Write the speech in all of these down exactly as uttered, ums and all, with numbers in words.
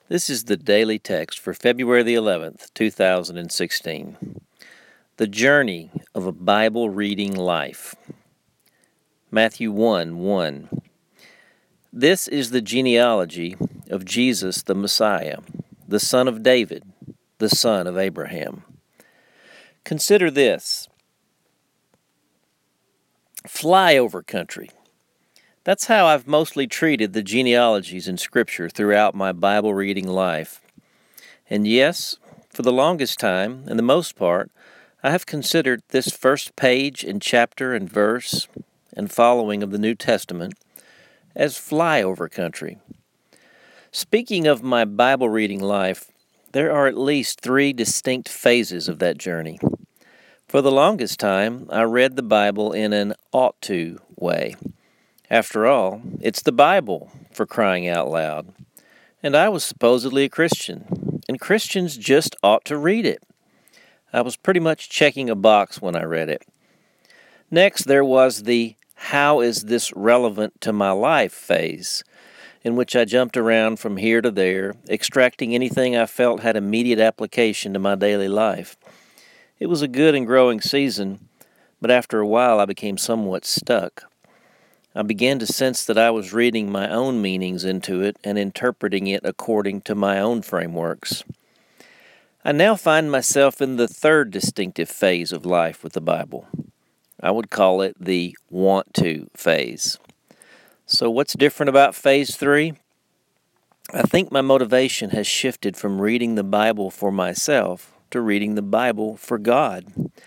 This is the daily text for February the eleventh, two thousand sixteen. The journey of a Bible reading life. Matthew one one. This is the genealogy of Jesus the Messiah, the son of David, the son of Abraham. Consider this. Flyover country. That's how I've mostly treated the genealogies in Scripture throughout my Bible reading life. And yes, for the longest time, and the most part, I have considered this first page and chapter and verse and following of the New Testament as flyover country. Speaking of my Bible reading life, there are at least three distinct phases of that journey. For the longest time, I read the Bible in an ought-to way. After all, it's the Bible, for crying out loud. And I was supposedly a Christian, and Christians just ought to read it. I was pretty much checking a box when I read it. Next, there was the how is this relevant to my life phase, in which I jumped around from here to there, extracting anything I felt had immediate application to my daily life. It was a good and growing season, but after a while I became somewhat stuck. I began to sense that I was reading my own meanings into it and interpreting it according to my own frameworks. I now find myself in the third distinctive phase of life with the Bible. I would call it the want to phase. So what's different about phase three? I think my motivation has shifted from reading the Bible for myself to reading the Bible for God.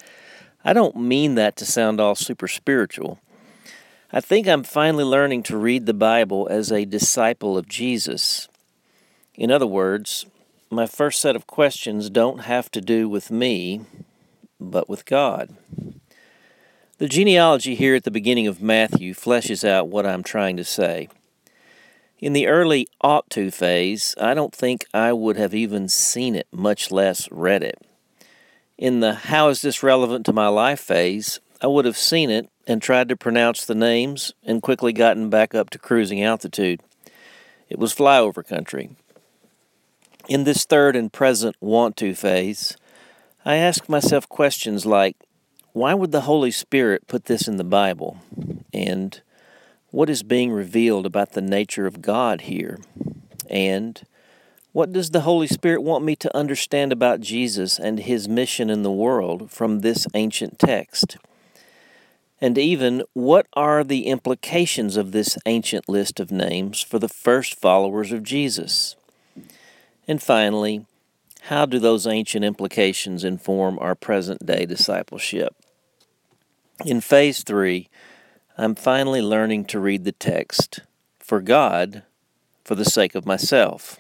I don't mean that to sound all super spiritual. I think I'm finally learning to read the Bible as a disciple of Jesus. In other words, my first set of questions don't have to do with me, but with God. The genealogy here at the beginning of Matthew fleshes out what I'm trying to say. In the early ought-to phase, I don't think I would have even seen it, much less read it. In the how is this relevant to my life phase, I would have seen it and tried to pronounce the names and quickly gotten back up to cruising altitude. It was flyover country. In this third and present want-to phase, I ask myself questions like, why would the Holy Spirit put this in the Bible? And what is being revealed about the nature of God here? And what does the Holy Spirit want me to understand about Jesus and His mission in the world from this ancient text? And even, what are the implications of this ancient list of names for the first followers of Jesus? And finally, how do those ancient implications inform our present-day discipleship? In phase three, I'm finally learning to read the text for God, for the sake of myself.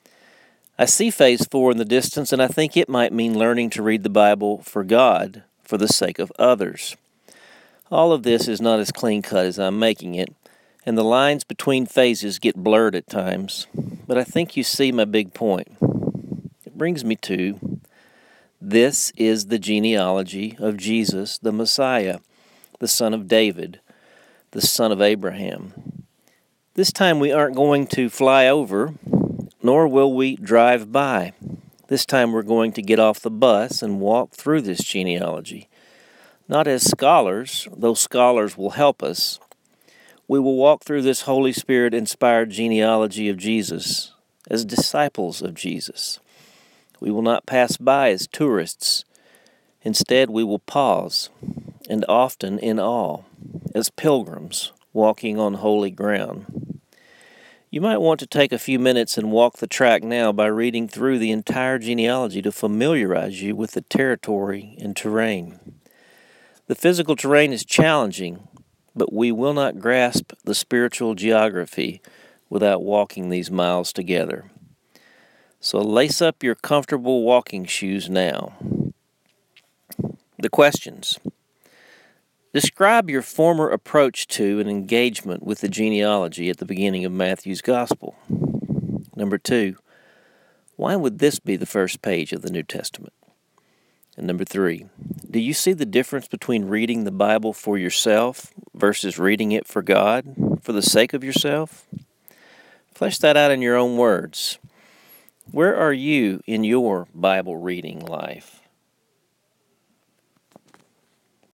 I see phase four in the distance, and I think it might mean learning to read the Bible for God, for the sake of others. All of this is not as clean-cut as I'm making it, and the lines between phases get blurred at times, but I think you see my big point. It brings me to, this is the genealogy of Jesus the Messiah, the son of David, the son of Abraham. This time we aren't going to fly over, nor will we drive by. This time we're going to get off the bus and walk through this genealogy. Not as scholars, though scholars will help us. We will walk through this Holy Spirit-inspired genealogy of Jesus as disciples of Jesus. We will not pass by as tourists. Instead, we will pause, and often in awe, as pilgrims walking on holy ground. You might want to take a few minutes and walk the track now by reading through the entire genealogy to familiarize you with the territory and terrain. The physical terrain is challenging, but we will not grasp the spiritual geography without walking these miles together. So lace up your comfortable walking shoes now. The questions. Describe your former approach to and engagement with the genealogy at the beginning of Matthew's Gospel. Number two, why would this be the first page of the New Testament? And number three, do you see the difference between reading the Bible for yourself versus reading it for God, for the sake of yourself? Flesh that out in your own words. Where are you in your Bible reading life?